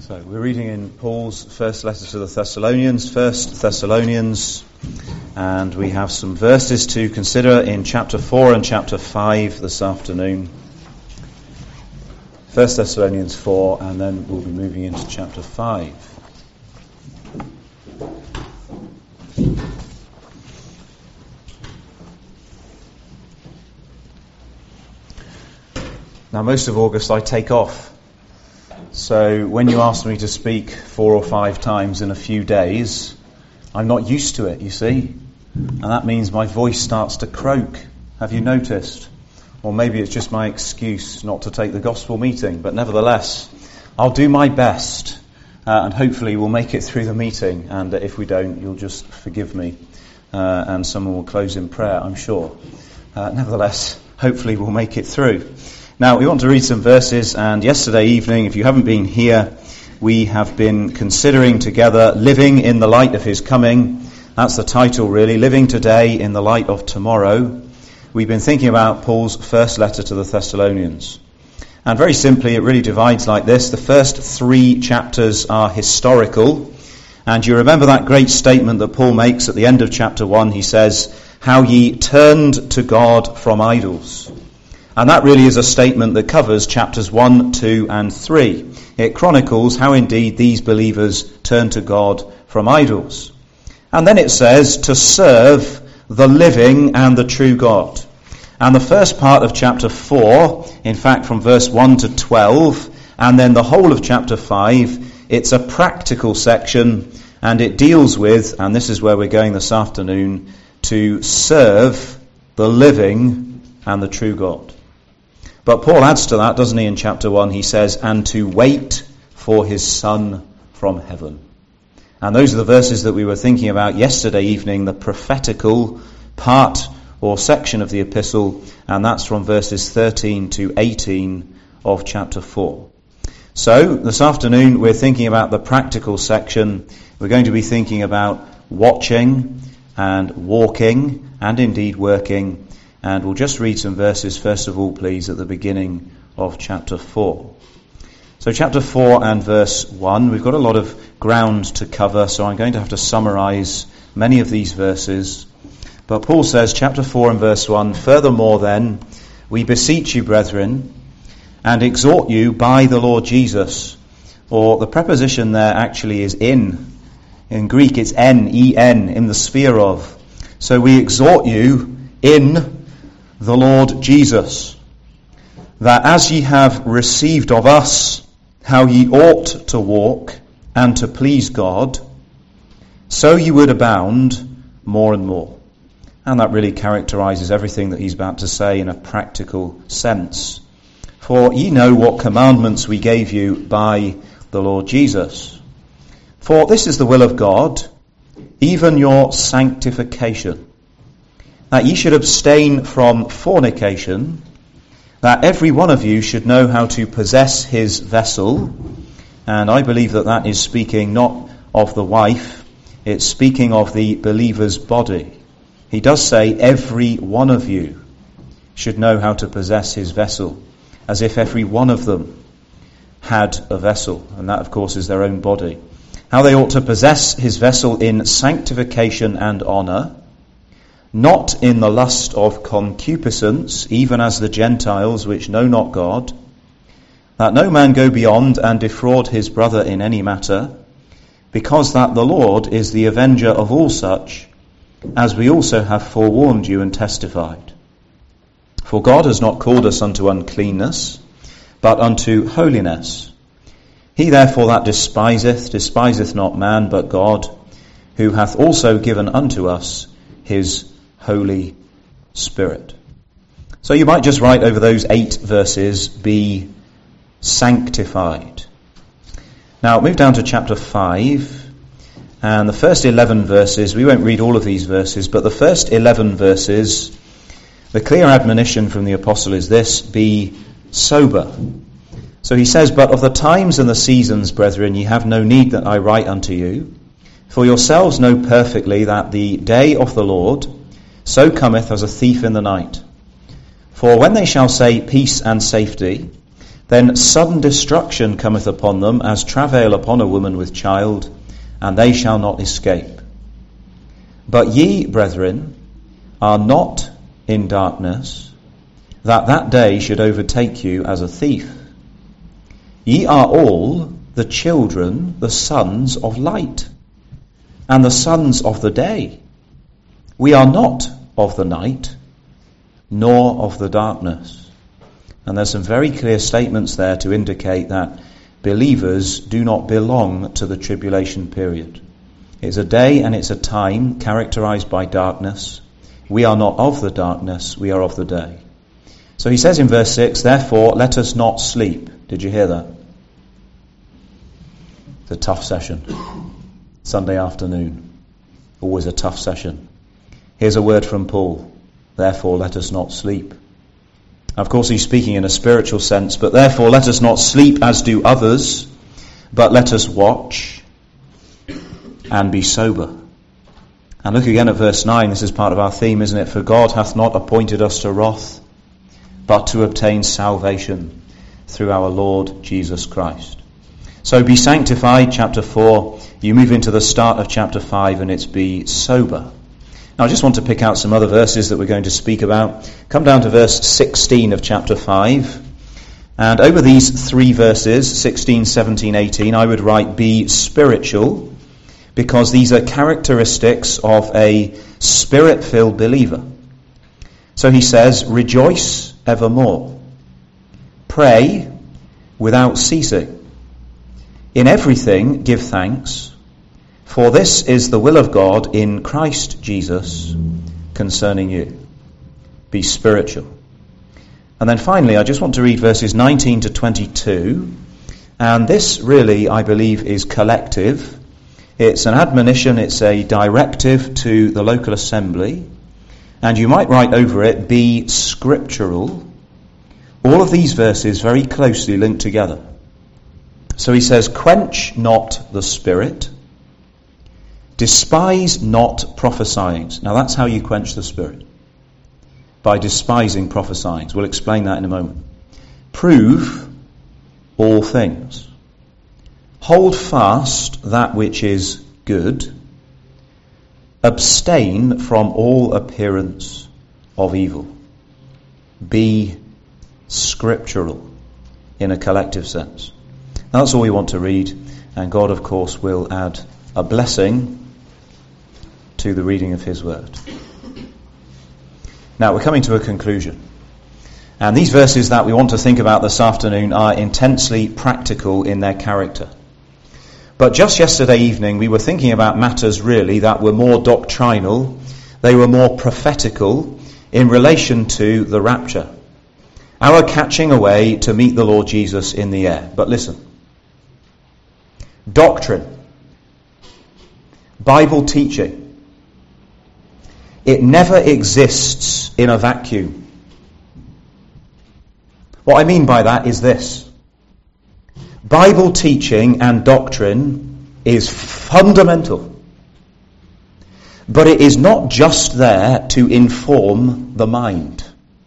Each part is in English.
So we're reading in Paul's first letter to the Thessalonians, 1 Thessalonians, and we have some verses to consider in chapter 4 and chapter 5 this afternoon. 1 Thessalonians 4, and then we'll be moving into chapter 5. Now, most of August I take off. So when you ask me to speak 4 or 5 times in a few days, I'm not used to it, you see. And that means my voice starts to croak. Have you noticed? Or maybe it's just my excuse not to take the gospel meeting. But nevertheless, I'll do my best. And hopefully we'll make it through the meeting. And if we don't, you'll just forgive me. And someone will close in prayer, I'm sure. Nevertheless, hopefully we'll make it through. Now, we want to read some verses, and yesterday evening, if you haven't been here, we have been considering together Living in the Light of His Coming. That's the title, really, Living Today in the Light of Tomorrow. We've been thinking about Paul's first letter to the Thessalonians. And very simply, it really divides like this. The first 3 chapters are historical. And you remember that great statement that Paul makes at the end of chapter 1. He says, "How ye turned to God from idols." And that really is a statement that covers chapters 1, 2 and 3. It chronicles how indeed these believers turned to God from idols. And then it says to serve the living and the true God. And the first part of chapter 4, in fact from verse 1 to 12, and then the whole of chapter 5, it's a practical section, and it deals with, and this is where we're going this afternoon, to serve the living and the true God. But Paul adds to that, doesn't he, in chapter 1, he says, and to wait for his Son from heaven. And those are the verses that we were thinking about yesterday evening, the prophetical part or section of the epistle, and that's from verses 13 to 18 of chapter 4. So, this afternoon we're thinking about the practical section. We're going to be thinking about watching and walking and indeed working. And we'll just read some verses, first of all, please, at the beginning of chapter 4. So chapter 4 and verse 1, we've got a lot of ground to cover, so I'm going to have to summarize many of these verses. But Paul says, chapter 4 and verse 1, "Furthermore then, we beseech you, brethren, and exhort you by the Lord Jesus." Or the preposition there actually is in. In Greek it's en, E-N, in the sphere of. So we exhort you in the Lord Jesus, that as ye have received of us how ye ought to walk and to please God, so ye would abound more and more. And that really characterizes everything that he's about to say in a practical sense. "For ye know what commandments we gave you by the Lord Jesus. For this is the will of God, even your sanctification, that ye should abstain from fornication, that every one of you should know how to possess his vessel." And I believe that that is speaking not of the wife, it's speaking of the believer's body. He does say every one of you should know how to possess his vessel, as if every one of them had a vessel, and that of course is their own body. How they ought to possess his vessel in sanctification and honour, not in the lust of concupiscence, even as the Gentiles which know not God, that no man go beyond and defraud his brother in any matter, because that the Lord is the avenger of all such, as we also have forewarned you and testified. For God has not called us unto uncleanness, but unto holiness. He therefore that despiseth not man, but God, who hath also given unto us his Holy Spirit. So you might just write over those 8 verses, be sanctified. Now move down to chapter 5, and the first 11 verses, we won't read all of these verses, but the first 11 verses, the clear admonition from the apostle is this: be sober. So he says, "But of the times and the seasons, brethren, ye have no need that I write unto you, for yourselves know perfectly that the day of the Lord so cometh as a thief in the night. For when they shall say peace and safety, Then sudden destruction cometh upon them, as travail upon a woman with child, and they shall not escape. But ye, brethren, are not in darkness, that that day should overtake you as a thief. Ye are all the children, the sons of light, and the sons of the day. We are not of the night, nor of the darkness. And there's some very clear statements there to indicate that believers do not belong to the tribulation period. It's a day and it's a time characterized by darkness. We are not of the darkness, we are of the day. So he says in verse 6, therefore let us not sleep. Did you hear that? It's a tough session. Sunday afternoon. Always a tough session. Here's a word from Paul. Therefore let us not sleep. Of course he's speaking in a spiritual sense, but therefore let us not sleep as do others, but let us watch and be sober. And look again at verse 9. This is part of our theme, isn't it? For God hath not appointed us to wrath, but to obtain salvation through our Lord Jesus Christ. So be sanctified, chapter 4. You move into the start of chapter 5 and it's be sober. Now I just want to pick out some other verses that we're going to speak about. Come down to verse 16 of chapter 5. And over these three verses, 16, 17, 18, I would write be spiritual, because these are characteristics of a spirit-filled believer. So he says, rejoice evermore. Pray without ceasing. In everything give thanks, for this is the will of God in Christ Jesus concerning you. Be spiritual. And then finally, I just want to read verses 19 to 22. And this really, I believe, is collective. It's an admonition, it's a directive to the local assembly. And you might write over it, be scriptural. All of these verses very closely linked together. So he says, quench not the spirit. Despise not prophesying. Now that's how you quench the spirit. By despising prophesying. We'll explain that in a moment. Prove all things. Hold fast that which is good. Abstain from all appearance of evil. Be scriptural in a collective sense. That's all we want to read. And God, of course, will add a blessing to the reading of his word. Now we're coming to a conclusion. And these verses that we want to think about this afternoon are intensely practical in their character. But just yesterday evening we were thinking about matters really that were more doctrinal, they were more prophetical in relation to the rapture. Our catching away to meet the Lord Jesus in the air. But listen. Doctrine. Bible teaching. It never exists in a vacuum. What I mean by that is this. Bible teaching and doctrine is fundamental. But it is not just there to inform the mind.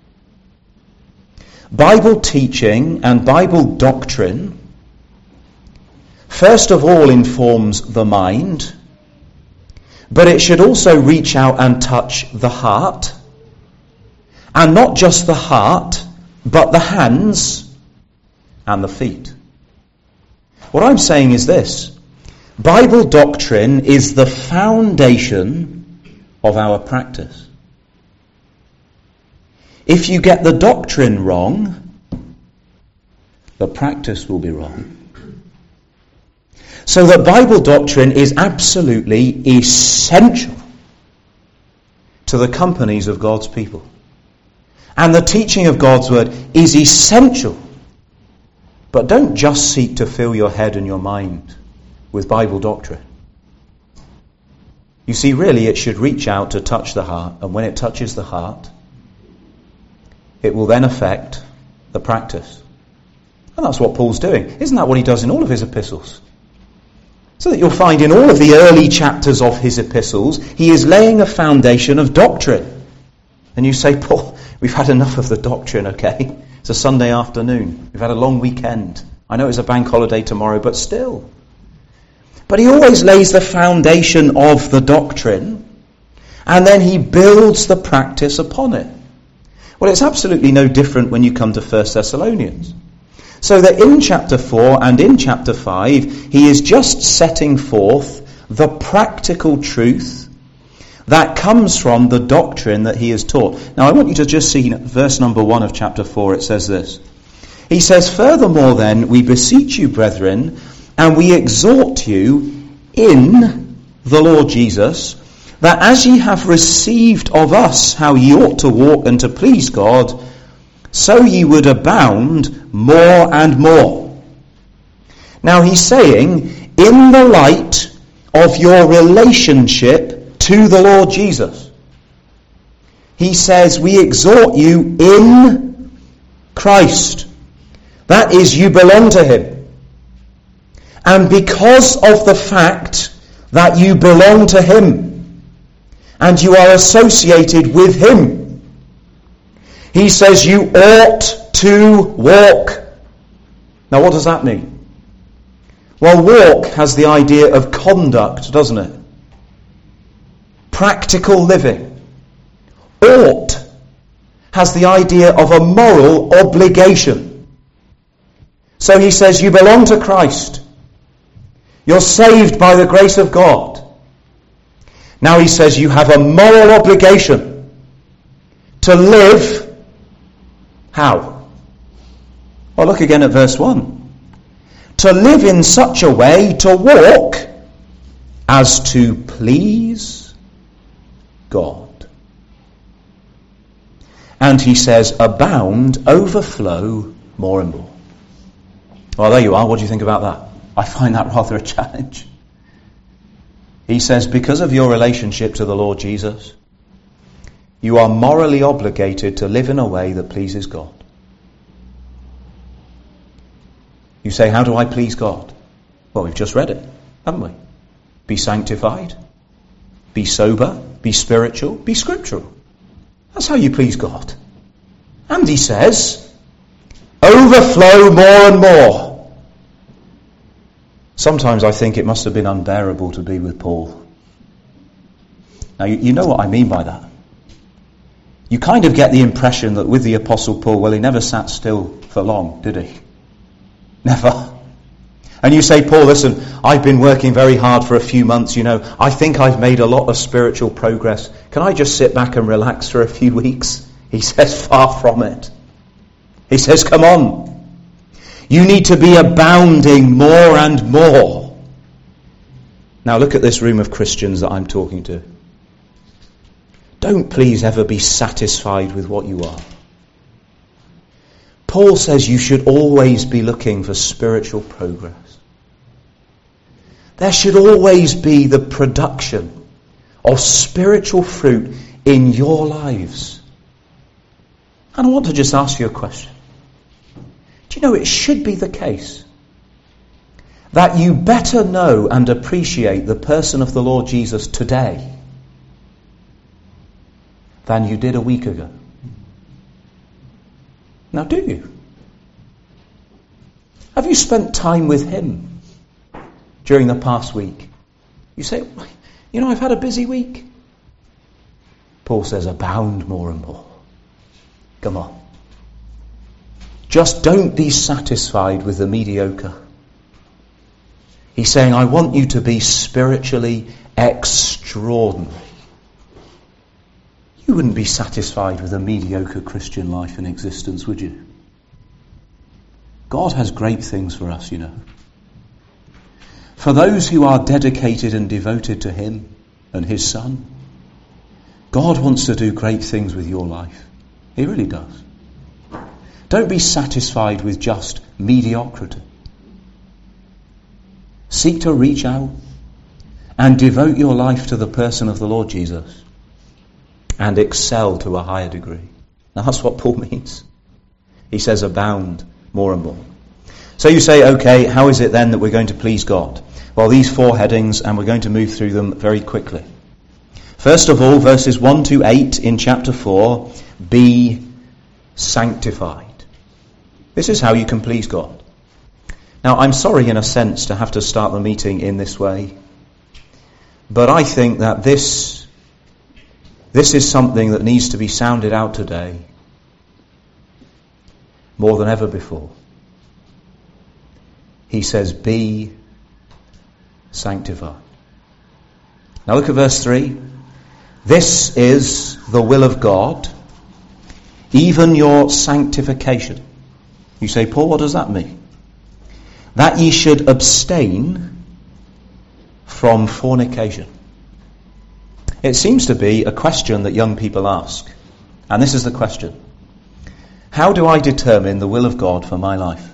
Bible teaching and Bible doctrine first of all informs the mind, but it should also reach out and touch the heart. And not just the heart, but the hands and the feet. What I'm saying is this. Bible doctrine is the foundation of our practice. If you get the doctrine wrong, the practice will be wrong. So that Bible doctrine is absolutely essential to the companies of God's people. And the teaching of God's word is essential. But don't just seek to fill your head and your mind with Bible doctrine. You see, really it should reach out to touch the heart. And when it touches the heart, it will then affect the practice. And that's what Paul's doing. Isn't that what he does in all of his epistles? So that you'll find in all of the early chapters of his epistles, he is laying a foundation of doctrine. And you say, Paul, we've had enough of the doctrine, okay? It's a Sunday afternoon. We've had a long weekend. I know it's a bank holiday tomorrow, but still. But he always lays the foundation of the doctrine, and then he builds the practice upon it. Well, it's absolutely no different when you come to 1 Thessalonians. So that in chapter 4 and in chapter 5, he is just setting forth the practical truth that comes from the doctrine that he has taught. Now, I want you to just see verse number 1 of chapter 4. It says this. He says, "Furthermore then, we beseech you, brethren, and we exhort you in the Lord Jesus, that as ye have received of us how ye ought to walk and to please God, so ye would abound more and more." Now he's saying, in the light of your relationship to the Lord Jesus, he says, we exhort you in Christ. That is, you belong to him. And because of the fact that you belong to him and you are associated with him, he says you ought to walk. Now what does that mean? Well, walk has the idea of conduct, doesn't it? Practical living. Ought has the idea of a moral obligation. So he says you belong to Christ. You're saved by the grace of God. Now he says you have a moral obligation to live. How? Well, look again at verse 1. To live in such a way, to walk as to please God. And he says, abound, overflow, more and more. Well, there you are. What do you think about that? I find that rather a challenge. He says, because of your relationship to the Lord Jesus, you are morally obligated to live in a way that pleases God. You say, how do I please God? Well, we've just read it, haven't we? Be sanctified, be sober, be spiritual, be scriptural. That's how you please God. And he says, overflow more and more. Sometimes I think it must have been unbearable to be with Paul. Now, you know what I mean by that. You kind of get the impression that with the Apostle Paul, well, he never sat still for long, did he? Never. And you say, Paul, listen, I've been working very hard for a few months, I think I've made a lot of spiritual progress. Can I just sit back and relax for a few weeks? He says, far from it. He says, come on. You need to be abounding more and more. Now look at this room of Christians that I'm talking to. Don't please ever be satisfied with what you are. Paul says you should always be looking for spiritual progress. There should always be the production of spiritual fruit in your lives. And I want to just ask you a question. Do you know it should be the case that you better know and appreciate the person of the Lord Jesus today than you did a week ago? Now, do you? Have you spent time with him during the past week? You say, I've had a busy week. Paul says, abound more and more. Come on. Just don't be satisfied with the mediocre. He's saying, I want you to be spiritually extraordinary. You wouldn't be satisfied with a mediocre Christian life and existence, would you? God has great things for us, For those who are dedicated and devoted to him and his Son, God wants to do great things with your life. He really does. Don't be satisfied with just mediocrity. Seek to reach out and devote your life to the person of the Lord Jesus and excel to a higher degree. Now that's what Paul means. He says abound more and more. So you say, okay, how is it then that we're going to please God? Well, these 4 headings, and we're going to move through them very quickly. First of all, verses 1 to 8 in chapter 4, be sanctified. This is how you can please God. Now, I'm sorry in a sense to have to start the meeting in this way, but I think that this is something that needs to be sounded out today more than ever before. He says, be sanctified. Now look at verse 3. This is the will of God, even your sanctification. You say, Paul, what does that mean? That ye should abstain from fornication. It seems to be a question that young people ask. And this is the question. How do I determine the will of God for my life?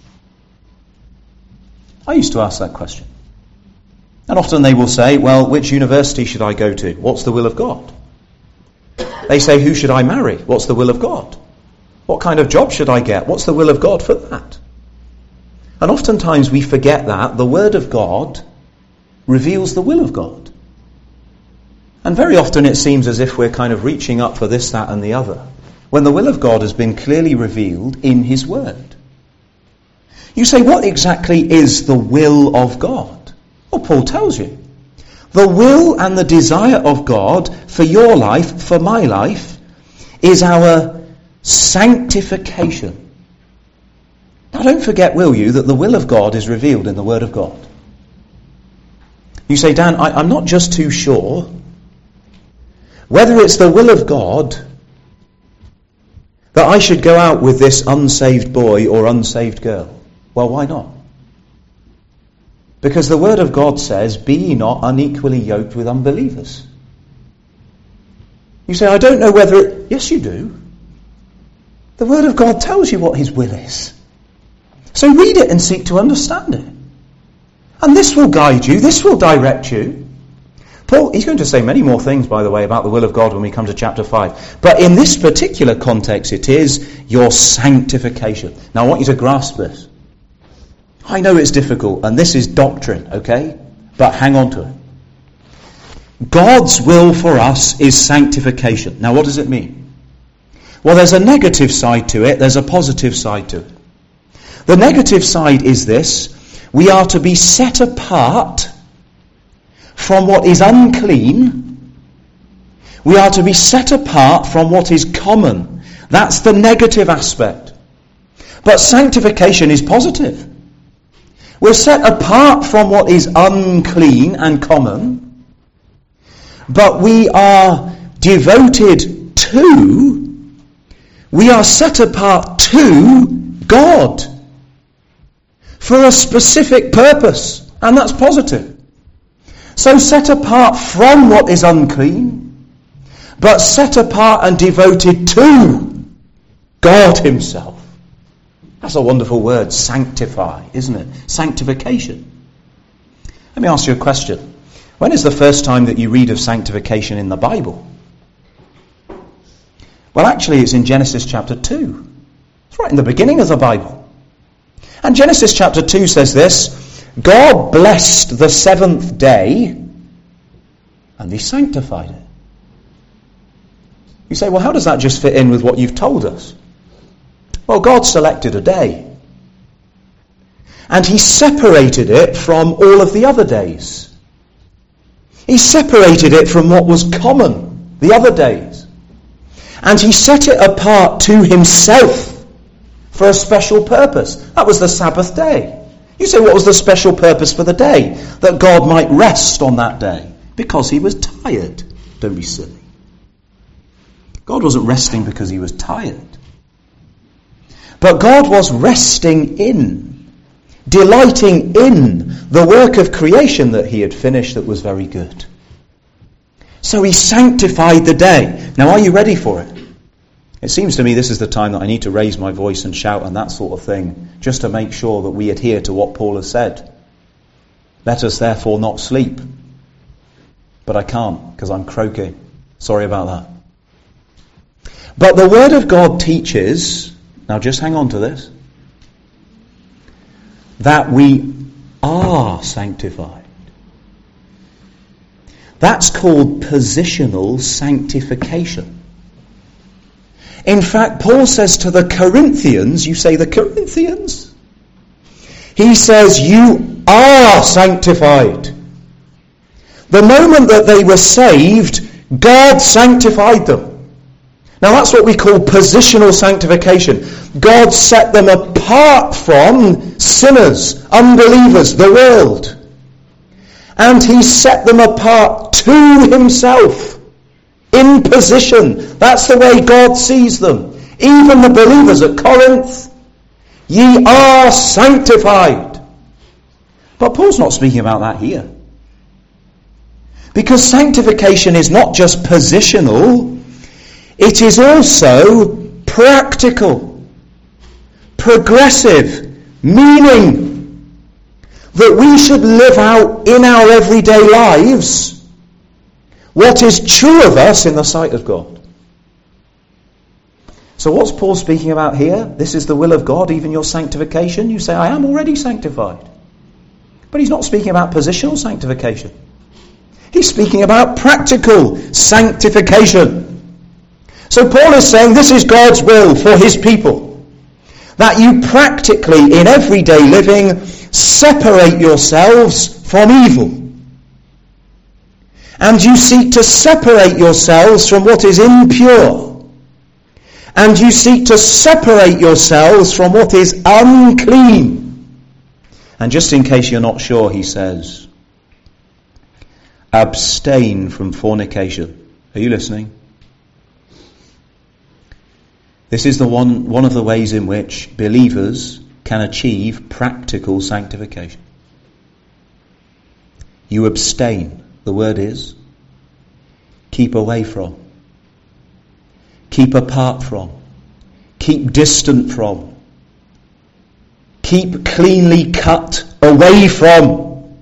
I used to ask that question. And often they will say, well, which university should I go to? What's the will of God? They say, who should I marry? What's the will of God? What kind of job should I get? What's the will of God for that? And oftentimes we forget that the Word of God reveals the will of God. And very often it seems as if we're kind of reaching up for this, that and the other, when the will of God has been clearly revealed in His Word. You say, what exactly is the will of God? Well, Paul tells you. The will and the desire of God for your life, for my life, is our sanctification. Now don't forget, will you, that the will of God is revealed in the Word of God. You say, Dan, I'm not just too sure whether it's the will of God that I should go out with this unsaved boy or unsaved girl. Well, why not? Because the Word of God says, be ye not unequally yoked with unbelievers. You say, I don't know whether it... Yes, you do. The Word of God tells you what His will is. So read it and seek to understand it. And this will guide you, this will direct you. Paul, he's going to say many more things, by the way, about the will of God when we come to chapter 5. But in this particular context, it is your sanctification. Now I want you to grasp this. I know it's difficult, and this is doctrine, okay? But hang on to it. God's will for us is sanctification. Now what does it mean? Well, there's a negative side to it, there's a positive side to it. The negative side is this: we are to be set apart from what is unclean. We are to be set apart from what is common. That's the negative aspect. But sanctification is positive. We're set apart from what is unclean and common, but we are devoted to, we are set apart to God for a specific purpose, and that's positive. So set apart from what is unclean, but set apart and devoted to God Himself. That's a wonderful word, sanctify, isn't it? Sanctification. Let me ask you a question. When is the first time that you read of sanctification in the Bible? Well, actually, it's in Genesis chapter 2. It's right in the beginning of the Bible. And Genesis chapter 2 says this: God blessed the seventh day and He sanctified it. You say, well, how does that just fit in with what you've told us? Well, God selected a day and He separated it from all of the other days. He separated it from what was common, the other days. And He set it apart to Himself for a special purpose. That was the Sabbath day. You say, what was the special purpose for the day? That God might rest on that day. Because He was tired. Don't be silly. God wasn't resting because He was tired. But God was resting in, delighting in the work of creation that He had finished that was very good. So He sanctified the day. Now, are you ready for it? It seems to me this is the time that I need to raise my voice and shout and that sort of thing, just to make sure that we adhere to what Paul has said. Let us therefore not sleep. But I can't, because I'm croaking. Sorry about that. But the Word of God teaches, now just hang on to this, that we are sanctified. That's called positional sanctification. In fact, Paul says to the Corinthians, you say the Corinthians? He says, you are sanctified. The moment that they were saved, God sanctified them. Now that's what we call positional sanctification. God set them apart from sinners, unbelievers, the world. And he set them apart to himself. In position. That's the way God sees them. Even the believers at Corinth. Ye are sanctified. But Paul's not speaking about that here. Because sanctification is not just positional, it is also practical, progressive, meaning that we should live out in our everyday lives what is true of us in the sight of God. So what's Paul speaking about here? This is the will of God, even your sanctification. You say, I am already sanctified. But he's not speaking about positional sanctification. He's speaking about practical sanctification. So Paul is saying this is God's will for his people. That you practically, in everyday living, separate yourselves from evil. And you seek to separate yourselves from what is impure. And you seek to separate yourselves from what is unclean. And just in case you're not sure, he says, abstain from fornication. Are you listening? This is one of the ways in which believers can achieve practical sanctification. You abstain. The word is keep away from, keep apart from, keep distant from, keep cleanly cut away from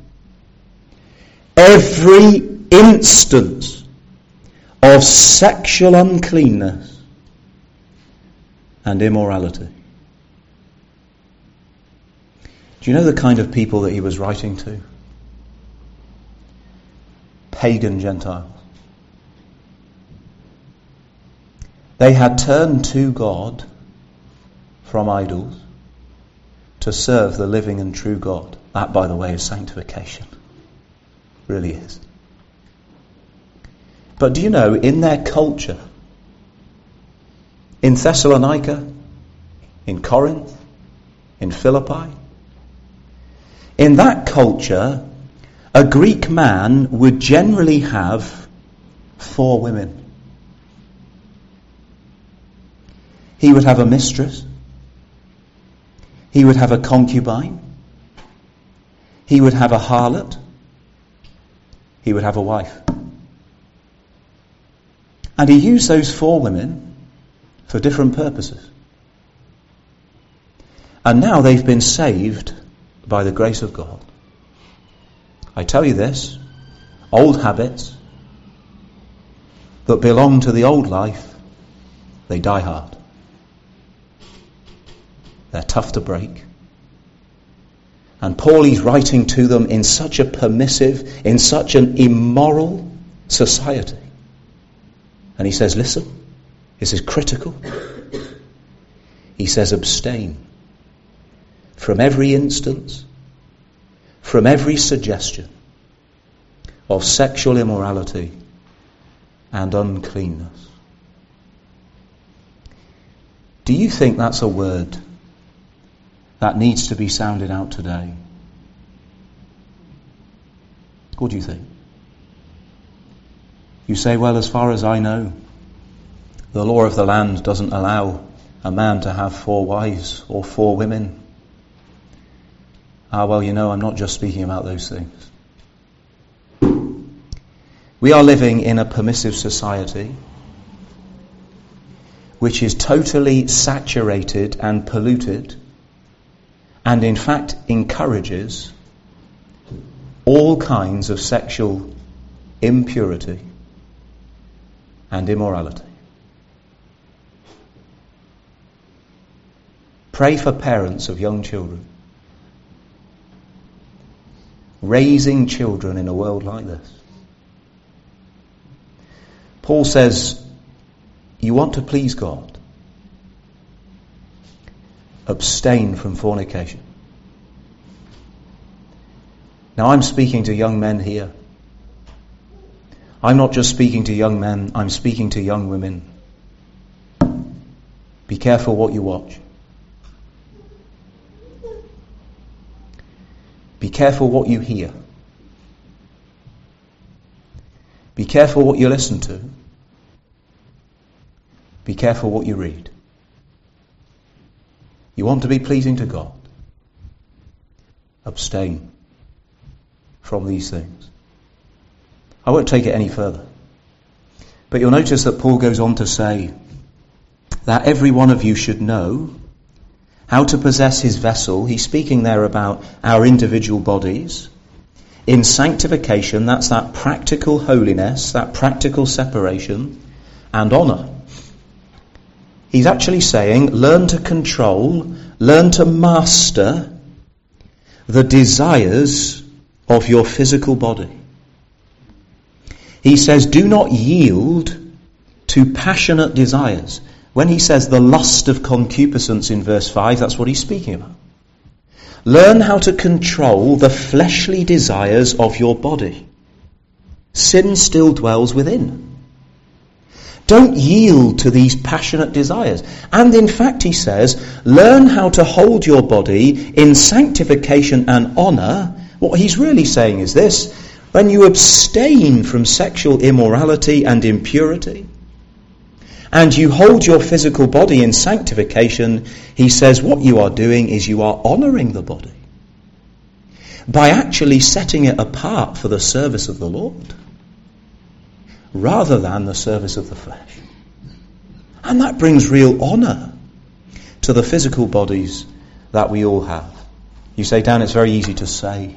every instance of sexual uncleanness and immorality. Do you know the kind of people that he was writing to? Pagan Gentiles. They had turned to God from idols to serve the living and true God. That, by the way, is sanctification. Really is. But do you know, in their culture, in Thessalonica, in Corinth, in Philippi, in that culture, a Greek man would generally have 4 women. He would have a mistress. He would have a concubine. He would have a harlot. He would have a wife. And he used those 4 women for different purposes. And now they've been saved by the grace of God. I tell you this, old habits that belong to the old life, they die hard. They're tough to break. And Paul is writing to them in such a permissive, in such an immoral society. And he says, listen, this is critical. He says, abstain from every instance, from every suggestion of sexual immorality and uncleanness. Do you think that's a word that needs to be sounded out today? What do you think? You say, well, as far as I know, the law of the land doesn't allow a man to have 4 wives or 4 women. Well, you know, I'm not just speaking about those things. We are living in a permissive society which is totally saturated and polluted, and in fact encourages all kinds of sexual impurity and immorality. Pray for parents of young children. Raising children in a world like this. Paul says, you want to please God. abstain from fornication. Now I'm speaking to young men here. I'm not just speaking to young men, I'm speaking to young women. Be careful what you watch. Be careful what you hear. Be careful what you listen to. Be careful what you read. You want to be pleasing to God? Abstain from these things. I won't take it any further. But you'll notice that Paul goes on to say that every one of you should know how to possess his vessel. He's speaking there about our individual bodies. In sanctification, that's that practical holiness, that practical separation, and honour. He's actually saying, learn to control, learn to master the desires of your physical body. He says, do not yield to passionate desires. When he says the lust of concupiscence in verse 5, that's what he's speaking about. Learn how to control the fleshly desires of your body. Sin still dwells within. Don't yield to these passionate desires. And in fact, he says, learn how to hold your body in sanctification and honour. What he's really saying is this: when you abstain from sexual immorality and impurity, and you hold your physical body in sanctification, he says what you are doing is you are honouring the body by actually setting it apart for the service of the Lord rather than the service of the flesh. And that brings real honour to the physical bodies that we all have. You say, Dan, it's very easy to say.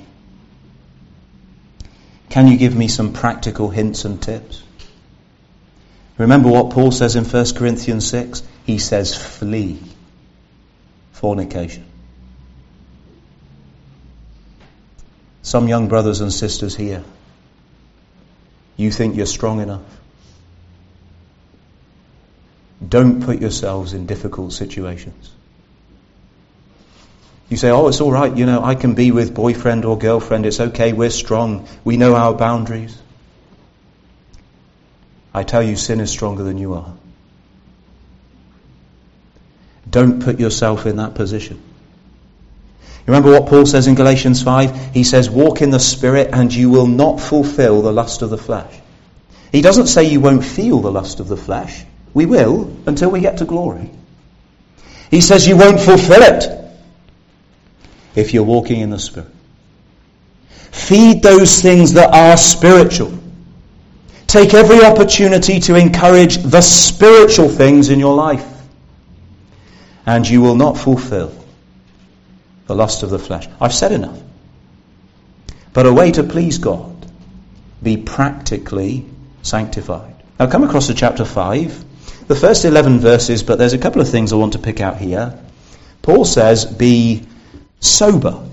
Can you give me some practical hints and tips? Remember what Paul says in 1 Corinthians 6? He says, flee fornication. Some young brothers and sisters here, you think you're strong enough. Don't put yourselves in difficult situations. You say, oh, it's all right, I can be with boyfriend or girlfriend, it's okay, we're strong, we know our boundaries. I tell you, sin is stronger than you are. Don't put yourself in that position. Remember what Paul says in Galatians 5? He says, walk in the Spirit and you will not fulfill the lust of the flesh. He doesn't say you won't feel the lust of the flesh. We will until we get to glory. He says you won't fulfill it if you're walking in the Spirit. Feed those things that are spiritual. Take every opportunity to encourage the spiritual things in your life. And you will not fulfill the lust of the flesh. I've said enough. But a way to please God, be practically sanctified. Now come across to chapter 5. The first 11 verses, but there's a couple of things I want to pick out here. Paul says, be sober.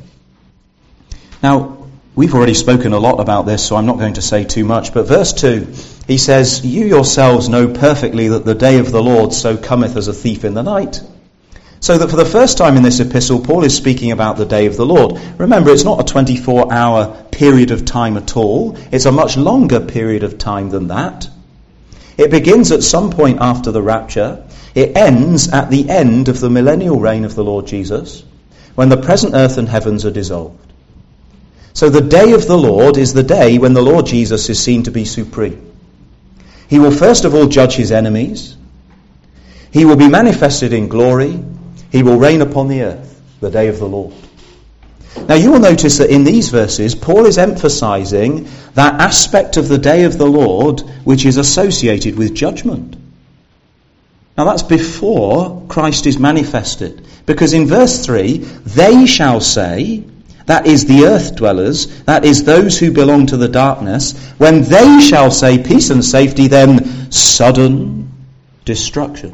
Now, we've already spoken a lot about this, so I'm not going to say too much. But verse 2, he says, you yourselves know perfectly that the day of the Lord so cometh as a thief in the night. So that for the first time in this epistle, Paul is speaking about the day of the Lord. Remember, it's not a 24-hour period of time at all. It's a much longer period of time than that. It begins at some point after the rapture. It ends at the end of the millennial reign of the Lord Jesus, when the present earth and heavens are dissolved. So the day of the Lord is the day when the Lord Jesus is seen to be supreme. He will first of all judge his enemies. He will be manifested in glory. He will reign upon the earth, the day of the Lord. Now you will notice that in these verses, Paul is emphasizing that aspect of the day of the Lord which is associated with judgment. Now that's before Christ is manifested. Because in verse 3, they shall say, that is the earth dwellers, that is those who belong to the darkness, when they shall say peace and safety, then sudden destruction.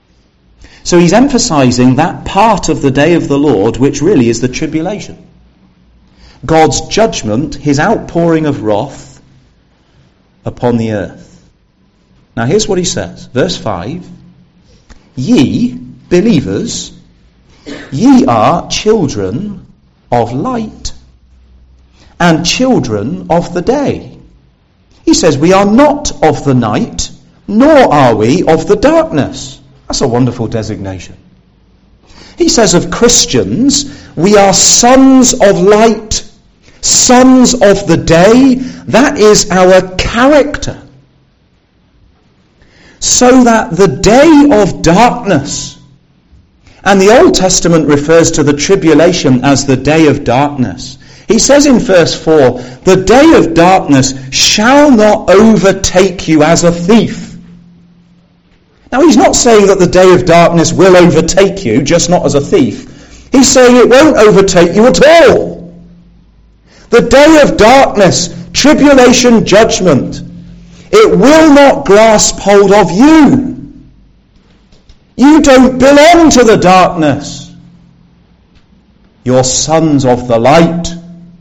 So he's emphasizing that part of the day of the Lord which really is the tribulation. God's judgment, his outpouring of wrath upon the earth. Now here's what he says. Verse 5. Ye, believers, Ye are children of light and children of the day. He says, we are not of the night, nor are we of the darkness. That's a wonderful designation. He says of Christians, we are sons of light, sons of the day. That is our character. So that the day of darkness, and the Old Testament refers to the tribulation as the day of darkness. He says in verse 4, the day of darkness shall not overtake you as a thief. Now he's not saying that the day of darkness will overtake you, just not as a thief. He's saying it won't overtake you at all. The day of darkness, tribulation, judgment, it will not grasp hold of you. You don't belong to the darkness. You're sons of the light.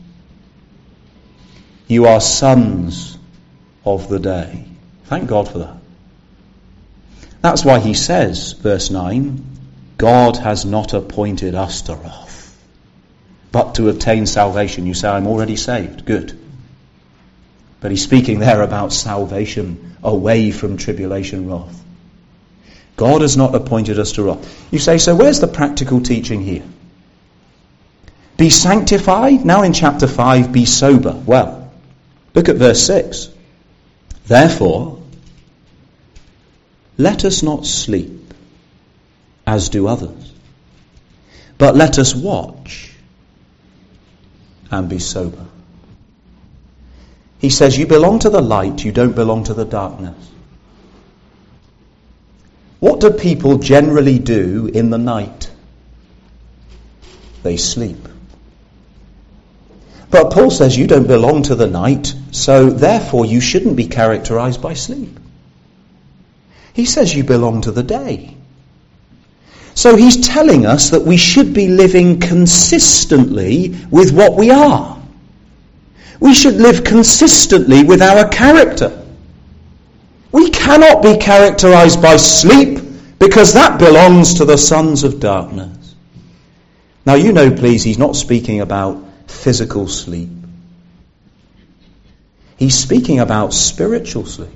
You are sons of the day. Thank God for that. That's why he says, verse 9, God has not appointed us to wrath, but to obtain salvation. You say, I'm already saved. Good. But he's speaking there about salvation away from tribulation wrath. God has not appointed us to wrath. You say, so where's the practical teaching here? Be sanctified. Now in chapter 5, be sober. Well, look at verse 6. Therefore, let us not sleep as do others, but let us watch and be sober. He says, you belong to the light, you don't belong to the darkness. What do people generally do in the night? They sleep. But Paul says you don't belong to the night, so therefore you shouldn't be characterized by sleep. He says you belong to the day. So he's telling us that we should be living consistently with what we are. We should live consistently with our character. We cannot be characterized by sleep because that belongs to the sons of darkness. Now you know, please, he's not speaking about physical sleep. He's speaking about spiritual sleep.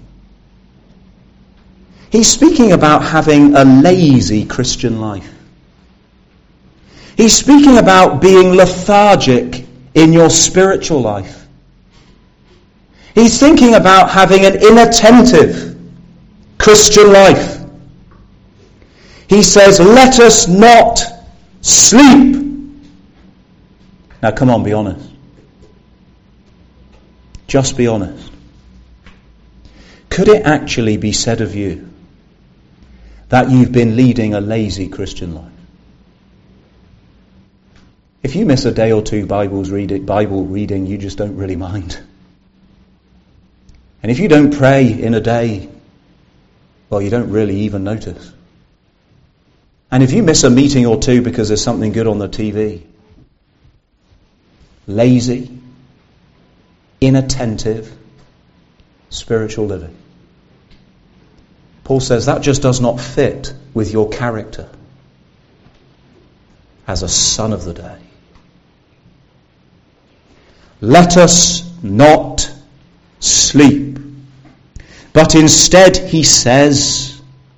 He's speaking about having a lazy Christian life. He's speaking about being lethargic in your spiritual life. He's thinking about having an inattentive Christian life. He says, let us not sleep. Now come on, be honest. Just be honest. Could it actually be said of you that you've been leading a lazy Christian life? If you miss a day or two Bible reading, you just don't really mind. And if you don't pray in a day, well, you don't really even notice. And if you miss a meeting or two because there's something good on the TV, lazy, inattentive, spiritual living. Paul says that just does not fit with your character as a son of the day. Let us not sleep, but instead, he says,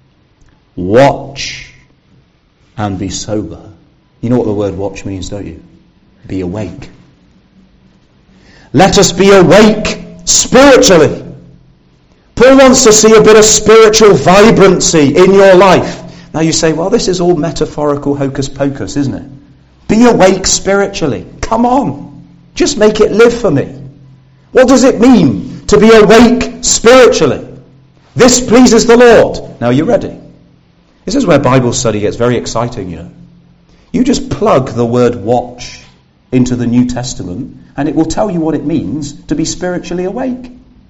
watch and be sober. You know what the word watch means, don't you? Be awake. Let us be awake spiritually. Paul wants to see a bit of spiritual vibrancy in your life. Now you say, well, this is all metaphorical hocus pocus, isn't it? Be awake spiritually. Come on. Just make it live for me. What does it mean to be awake spiritually? This pleases the Lord. Now, are you ready? This is where Bible study gets very exciting, you know. You just plug the word watch into the New Testament and it will tell you what it means to be spiritually awake.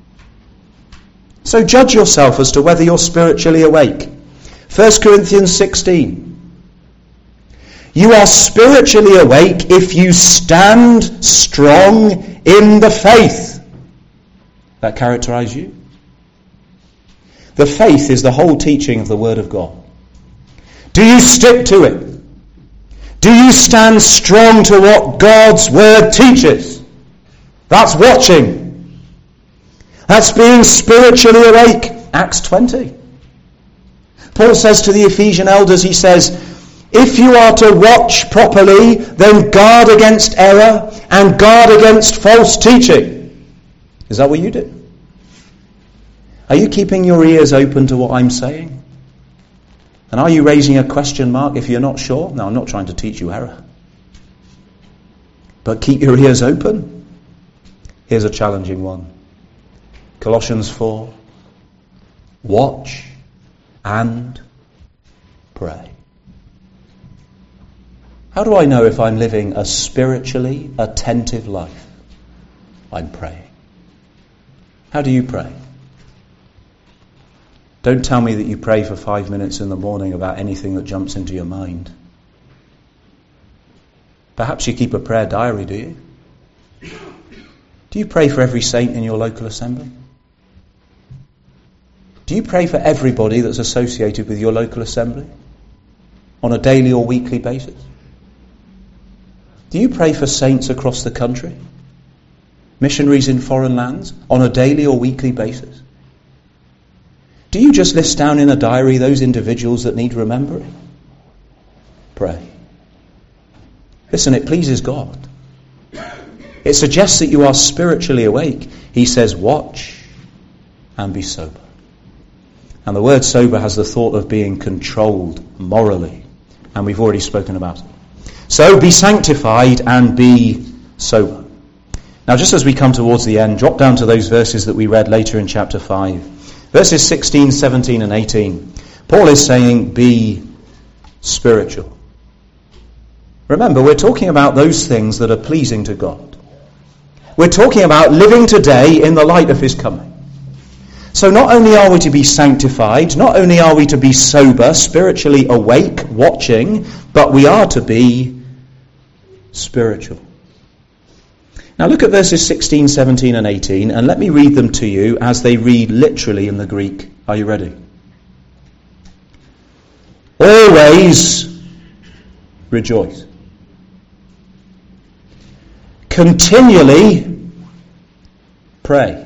So judge yourself as to whether you're spiritually awake. 1 Corinthians 16. You are spiritually awake if you stand strong in the faith. That characterize you? The faith is the whole teaching of the Word of God. Do you stick to it? Do you stand strong to what God's word teaches? That's watching. That's being spiritually awake. Acts 20. Paul says to the Ephesian elders, he says, if you are to watch properly, then guard against error and guard against false teaching. Is that what you do? Are you keeping your ears open to what I'm saying? And are you raising a question mark if you're not sure? No, I'm not trying to teach you error. But keep your ears open. Here's a challenging one. Colossians 4. Watch and pray. How do I know if I'm living a spiritually attentive life? I'm praying. How do you pray? Don't tell me that you pray for 5 minutes in the morning about anything that jumps into your mind. Perhaps you keep a prayer diary, do you? Do you pray for every saint in your local assembly? Do you pray for everybody that's associated with your local assembly on a daily or weekly basis? Do you pray for saints across the country? Missionaries in foreign lands on a daily or weekly basis? Do you just list down in a diary those individuals that need remembering? Pray. Listen, it pleases God. It suggests that you are spiritually awake. He says, watch and be sober. And the word sober has the thought of being controlled morally. And we've already spoken about it. So be sanctified and be sober. Now just as we come towards the end, drop down to those verses that we read later in chapter 5. Verses 16, 17 and 18. Paul is saying, be spiritual. Remember, we're talking about those things that are pleasing to God. We're talking about living today in the light of his coming. So not only are we to be sanctified, not only are we to be sober, spiritually awake, watching, but we are to be spiritual. Now look at verses 16, 17 and 18, and let me read them to you as they read literally in the Greek. Are you ready? Always rejoice. Continually pray.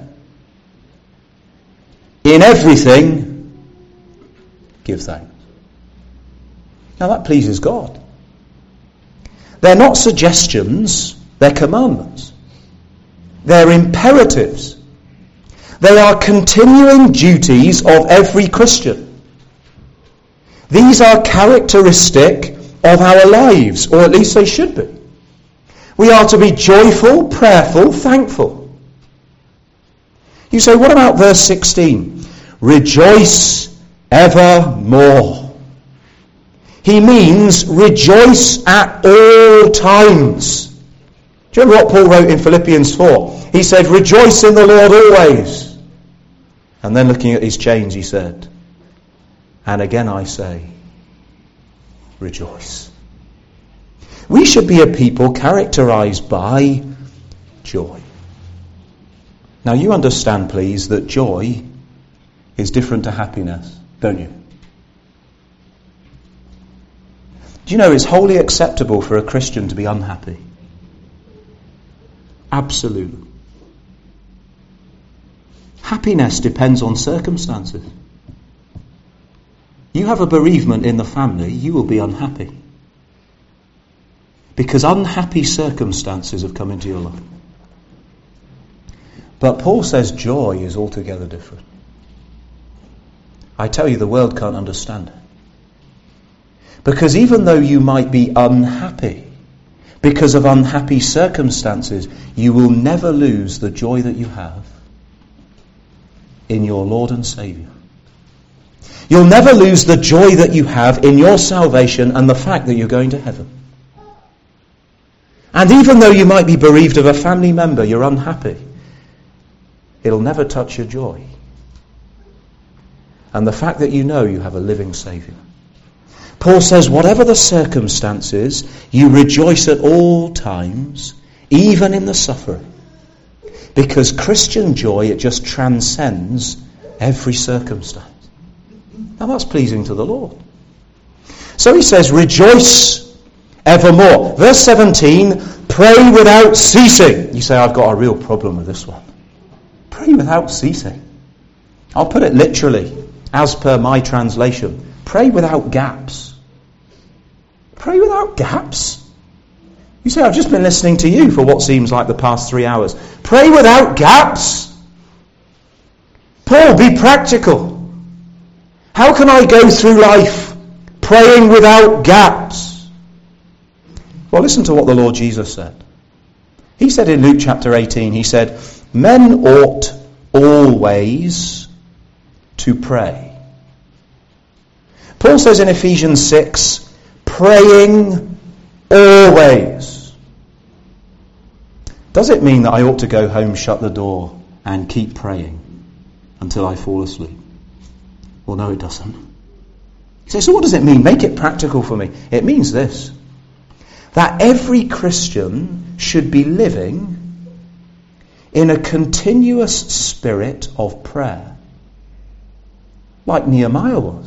In everything, give thanks. Now that pleases God. They're not suggestions, they're commandments. They're imperatives. They are continuing duties of every Christian. These are characteristic of our lives, or at least they should be. We are to be joyful, prayerful, thankful. You say, what about verse 16? Rejoice evermore. He means rejoice at all times. Do you remember what Paul wrote in Philippians 4? He said, rejoice in the Lord always. And then looking at his chains, he said, and again I say, rejoice. We should be a people characterized by joy. Now you understand, please, that joy is different to happiness, don't you? Do you know it's wholly acceptable for a Christian to be unhappy? Absolutely. Happiness depends on circumstances. You have a bereavement in the family, you will be unhappy. Because unhappy circumstances have come into your life. But Paul says joy is altogether different. I tell you, the world can't understand it. Because even though you might be unhappy because of unhappy circumstances, you will never lose the joy that you have in your Lord and Saviour. You'll never lose the joy that you have in your salvation and the fact that you're going to heaven. And even though you might be bereaved of a family member, you're unhappy, it'll never touch your joy. And the fact that you know you have a living Saviour. Paul says, whatever the circumstances, you rejoice at all times, even in the suffering. Because Christian joy, it just transcends every circumstance. Now that's pleasing to the Lord. So he says, rejoice evermore. Verse 17, pray without ceasing. You say, I've got a real problem with this one. Pray without ceasing. I'll put it literally, as per my translation. Pray without gaps. Pray without gaps? You say, I've just been listening to you for what seems like the past 3 hours. Pray without gaps? Paul, be practical. How can I go through life praying without gaps? Well, listen to what the Lord Jesus said. He said in Luke chapter 18, he said, men ought always to pray. Paul says in Ephesians 6, praying always. Does it mean that I ought to go home, shut the door, and keep praying until I fall asleep? Well, no, it doesn't. You say, so what does it mean? Make it practical for me. It means this, that every Christian should be living in a continuous spirit of prayer, like Nehemiah was.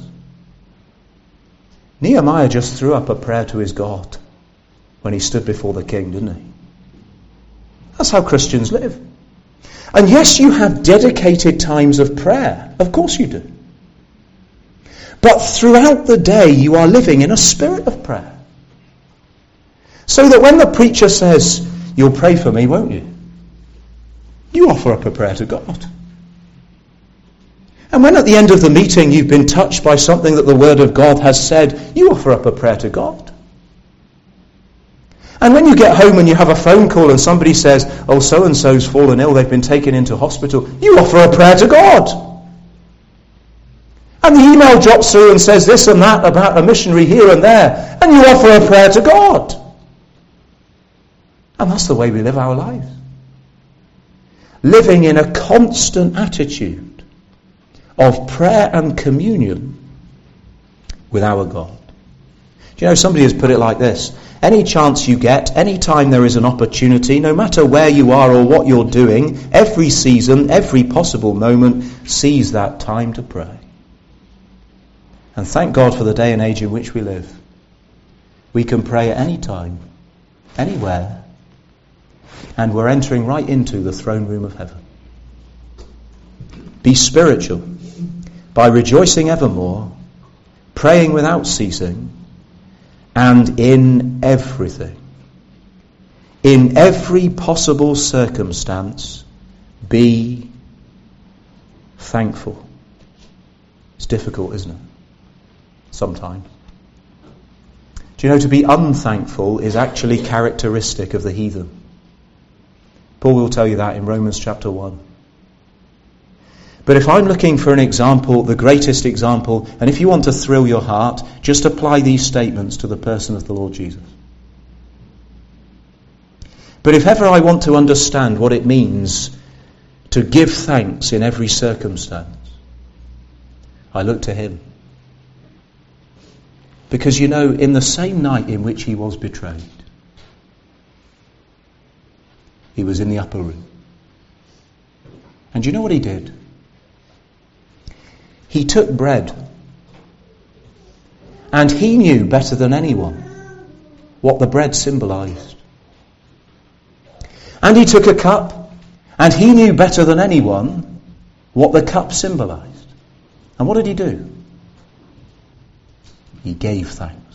Nehemiah just threw up a prayer to his God when he stood before the king, didn't he? That's how Christians live. And yes, you have dedicated times of prayer. Of course you do. But throughout the day, you are living in a spirit of prayer. So that when the preacher says, you'll pray for me, won't you? You offer up a prayer to God. And when at the end of the meeting you've been touched by something that the Word of God has said, you offer up a prayer to God. And when you get home and you have a phone call and somebody says, oh, so-and-so's fallen ill, they've been taken into hospital, you offer a prayer to God. And the email drops through and says this and that about a missionary here and there, and you offer a prayer to God. And that's the way we live our lives. Living in a constant attitude of prayer and communion with our God. Do you know, somebody has put it like this: any chance you get, any time there is an opportunity, no matter where you are or what you're doing, every season, every possible moment, seize that time to pray. And thank God for the day and age in which we live. We can pray at any time, anywhere, and we're entering right into the throne room of heaven. Be spiritual by rejoicing evermore, praying without ceasing, and in everything, in every possible circumstance, be thankful. It's difficult, isn't it? Sometimes. Do you know, to be unthankful is actually characteristic of the heathen. Paul will tell you that in Romans chapter 1. But if I'm looking for an example, the greatest example, and if you want to thrill your heart, just apply these statements to the person of the Lord Jesus. But if ever I want to understand what it means to give thanks in every circumstance, I look to him. Because you know, in the same night in which he was betrayed, he was in the upper room. And do you know what he did? He took bread, and he knew better than anyone what the bread symbolized. And he took a cup, and he knew better than anyone what the cup symbolized. And what did he do? He gave thanks.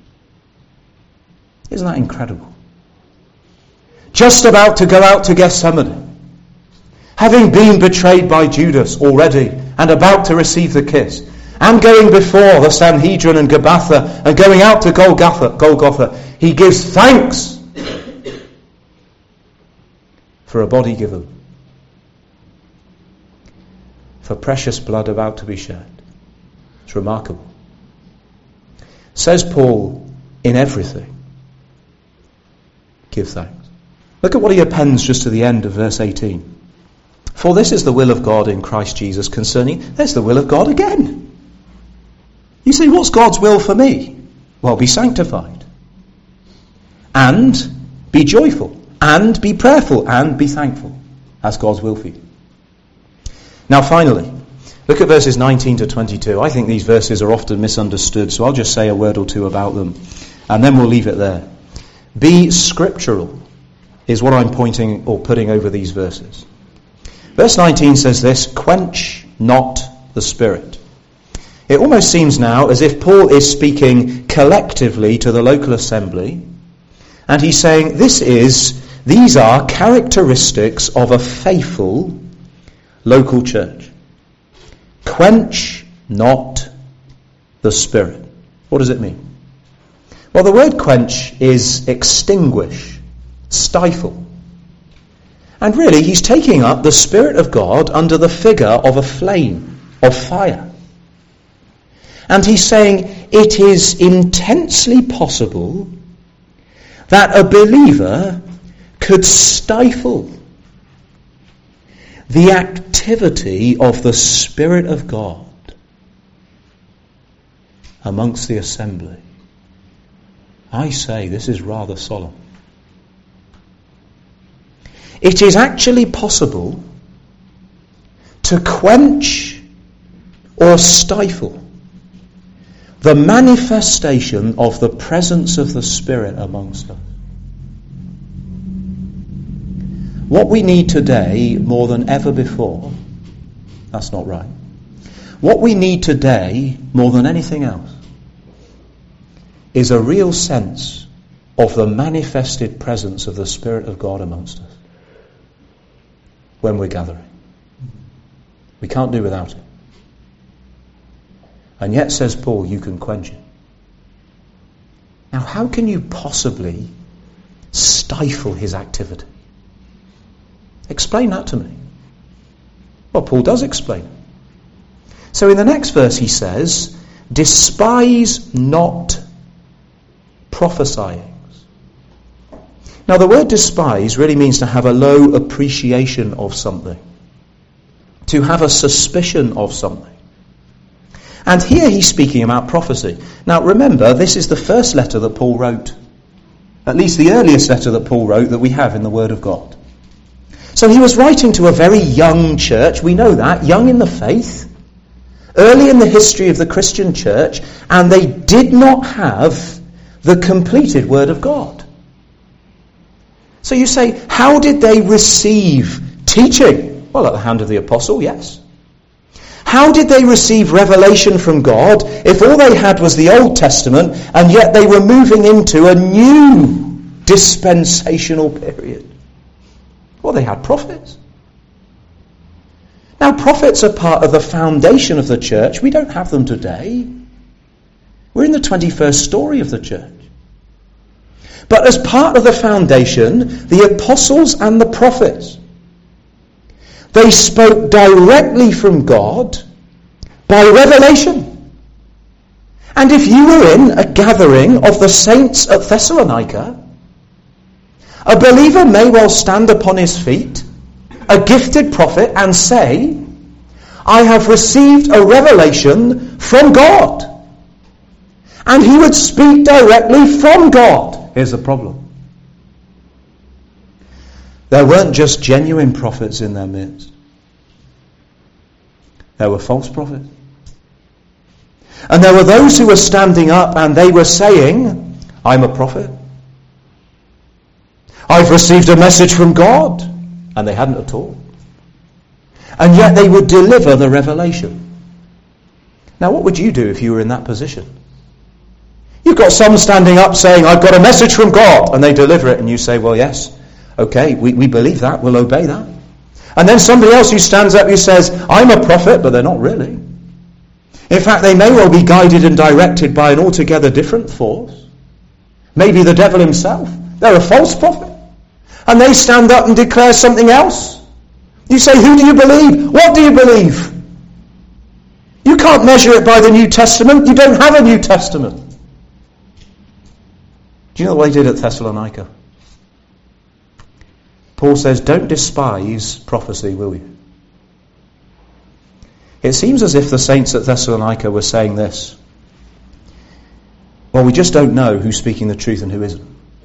Isn't that incredible? Just about to go out to Gethsemane, having been betrayed by Judas already and about to receive the kiss, and going before the Sanhedrin and Gabbatha and going out to Golgotha, he gives thanks for a body given, for precious blood about to be shed. It's remarkable. Says Paul, in everything, give thanks. Look at what he appends just to the end of verse 18. For this is the will of God in Christ Jesus concerning... There's the will of God again. You say, what's God's will for me? Well, be sanctified. And be joyful. And be prayerful. And be thankful. That's God's will for you. Now finally, look at verses 19 to 22. I think these verses are often misunderstood, so I'll just say a word or two about them. And then we'll leave it there. Be scriptural is what I'm pointing or putting over these verses. Verse 19 says this, quench not the Spirit. It almost seems now as if Paul is speaking collectively to the local assembly, and he's saying these are characteristics of a faithful local church. Quench not the Spirit. What does it mean? Well, the word quench is extinguish, stifle. And really, he's taking up the Spirit of God under the figure of a flame, of fire. And he's saying it is intensely possible that a believer could stifle the activity of the Spirit of God amongst the assembly. I say this is rather solemn. It is actually possible to quench or stifle the manifestation of the presence of the Spirit amongst us. What we need today more than ever before, that's not right. What we need today more than anything else is a real sense of the manifested presence of the Spirit of God amongst us when we're gathering. We can't do without it. And yet, says Paul, you can quench it. Now, how can you possibly stifle his activity? Explain that to me. Well, Paul does explain it. So in the next verse he says, despise not prophesying. Now the word despise really means to have a low appreciation of something. To have a suspicion of something. And here he's speaking about prophecy. Now remember, this is the first letter that Paul wrote. At least the earliest letter that Paul wrote that we have in the Word of God. So he was writing to a very young church, we know that, young in the faith, early in the history of the Christian church, and they did not have the completed Word of God. So you say, how did they receive teaching? Well, at the hand of the apostle, yes. How did they receive revelation from God if all they had was the Old Testament and yet they were moving into a new dispensational period? Well, they had prophets. Now, prophets are part of the foundation of the church. We don't have them today. We're in the 21st story of the church. But as part of the foundation, the apostles and the prophets, they spoke directly from God by revelation. And if you were in a gathering of the saints at Thessalonica, a believer may well stand upon his feet, a gifted prophet, and say, I have received a revelation from God. And he would speak directly from God. Here's the problem. There weren't just genuine prophets in their midst. There were false prophets. And there were those who were standing up and they were saying, I'm a prophet. I've received a message from God. And they hadn't at all. And yet they would deliver the revelation. Now what would you do if you were in that position? You've got some standing up saying, I've got a message from God. And they deliver it and you say, well, yes. Okay, we believe that, we'll obey that. And then somebody else who stands up who says, I'm a prophet, but they're not really. In fact, they may well be guided and directed by an altogether different force. Maybe the devil himself. They're a false prophet. And they stand up and declare something else. You say, who do you believe? What do you believe? You can't measure it by the New Testament. You don't have a New Testament. Do you know what they did at Thessalonica? Paul says, don't despise prophecy, will you? It seems as if the saints at Thessalonica were saying this. Well, we just don't know who's speaking the truth and who isn't.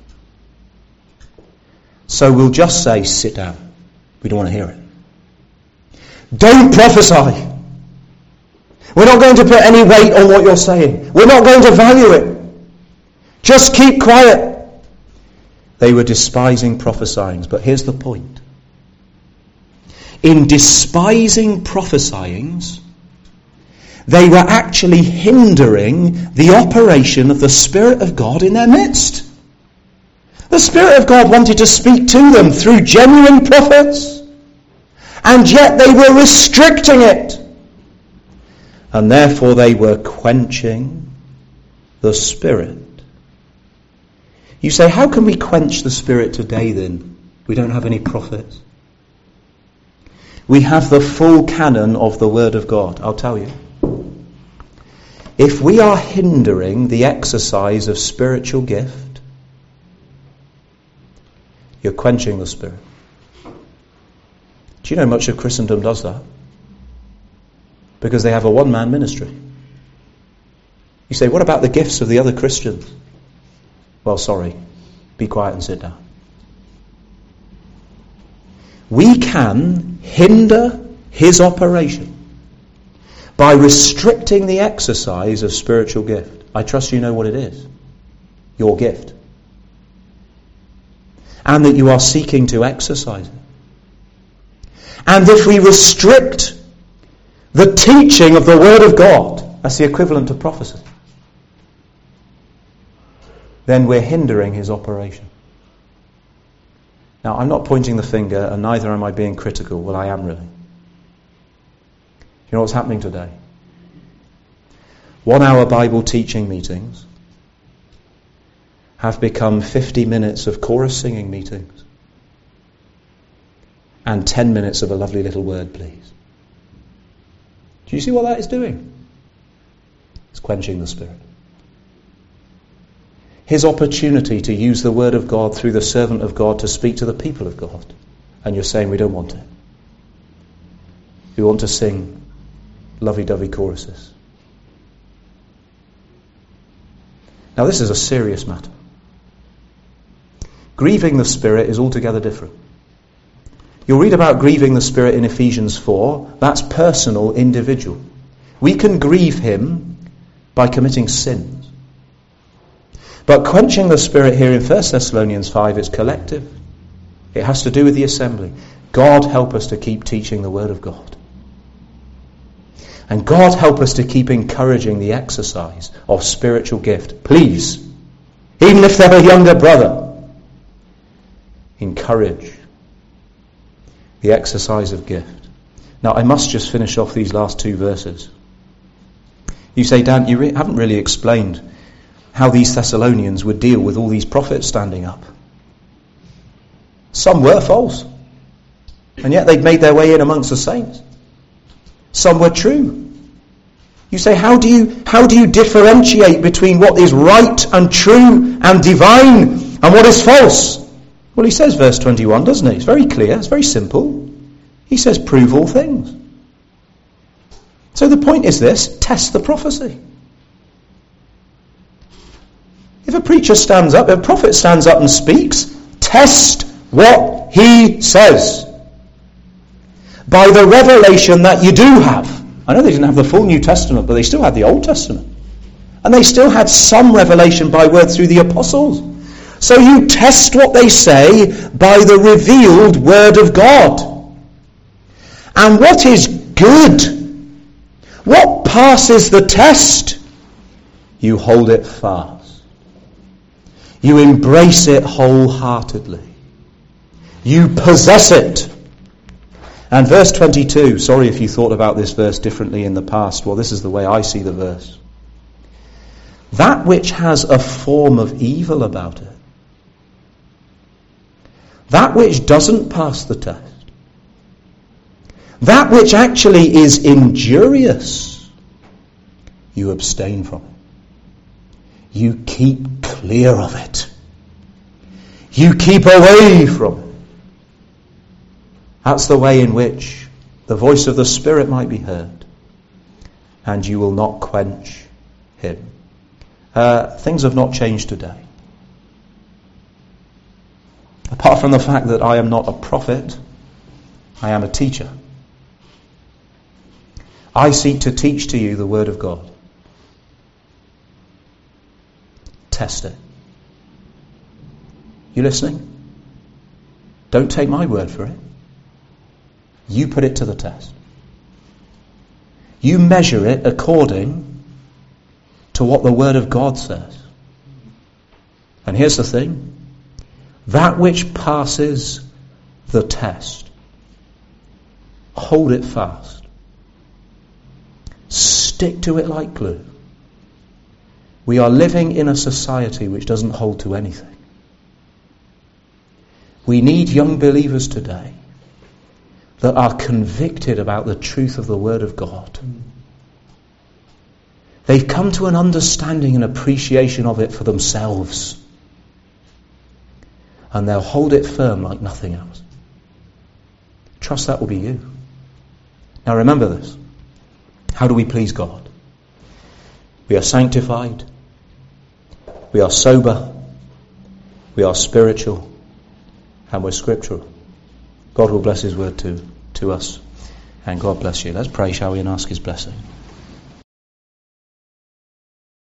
So we'll just say, sit down. We don't want to hear it. Don't prophesy. We're not going to put any weight on what you're saying. We're not going to value it. Just keep quiet. They were despising prophesying. But here's the point. In despising prophesying, they were actually hindering the operation of the Spirit of God in their midst. The Spirit of God wanted to speak to them through genuine prophets, and yet they were restricting it. And therefore they were quenching the Spirit. You say, how can we quench the Spirit today then? We don't have any prophets. We have the full canon of the Word of God. I'll tell you. If we are hindering the exercise of spiritual gift, you're quenching the Spirit. Do you know much of Christendom does that? Because they have a one-man ministry. You say, what about the gifts of the other Christians? Well, sorry. Be quiet and sit down. We can hinder his operation by restricting the exercise of spiritual gift. I trust you know what it is. Your gift. And that you are seeking to exercise it. And if we restrict the teaching of the Word of God, that's the equivalent to prophecy, then we're hindering his operation. Now, I'm not pointing the finger, and neither am I being critical. Well, I am really. You know what's happening today? 1-hour Bible teaching meetings have become 50 minutes of chorus singing meetings and 10 minutes of a lovely little word, please. Do you see what that is doing? It's quenching the Spirit. His opportunity to use the Word of God through the servant of God to speak to the people of God. And you're saying we don't want it. We want to sing lovey-dovey choruses. Now this is a serious matter. Grieving the Spirit is altogether different. You'll read about grieving the Spirit in Ephesians 4. That's personal, individual. We can grieve him by committing sins. But quenching the Spirit here in 1 Thessalonians 5 is collective. It has to do with the assembly. God help us to keep teaching the Word of God. And God help us to keep encouraging the exercise of spiritual gift. Please, even if they're a younger brother, encourage the exercise of gift. Now I must just finish off these last 2 verses. You say, Dan, you haven't really explained how these Thessalonians would deal with all these prophets standing up. Some were false, and yet they'd made their way in amongst the saints. Some were true. You say, how do you differentiate between what is right and true and divine and what is false? Well, he says, verse 21, doesn't he? It's very clear, it's very simple. He says, prove all things. So the point is this, test the prophecy. If a preacher stands up, if a prophet stands up and speaks, test what he says. By the revelation that you do have. I know they didn't have the full New Testament, but they still had the Old Testament. And they still had some revelation by word through the apostles. So you test what they say by the revealed Word of God. And what is good? What passes the test? You hold it fast. You embrace it wholeheartedly. You possess it. And verse 22, sorry if you thought about this verse differently in the past. Well, this is the way I see the verse. That which has a form of evil about it, that which doesn't pass the test, that which actually is injurious, you abstain from it. You keep clear of it. You keep away from it. That's the way in which the voice of the Spirit might be heard. And you will not quench him. Things have not changed today. Apart from the fact that I am not a prophet, I am a teacher. I seek to teach to you the Word of God. Test it. You listening? Don't take my word for it. You put it to the test. You measure it according to what the Word of God says. And here's the thing. That which passes the test, hold it fast. Stick to it like glue. We are living in a society which doesn't hold to anything. We need young believers today that are convicted about the truth of the Word of God. They've come to an understanding and appreciation of it for themselves. And they'll hold it firm like nothing else. Trust that will be you. Now remember this. How do we please God? We are sanctified. We are sober. We are spiritual. And we're scriptural. God will bless His word to us. And God bless you. Let's pray, shall we, and ask His blessing.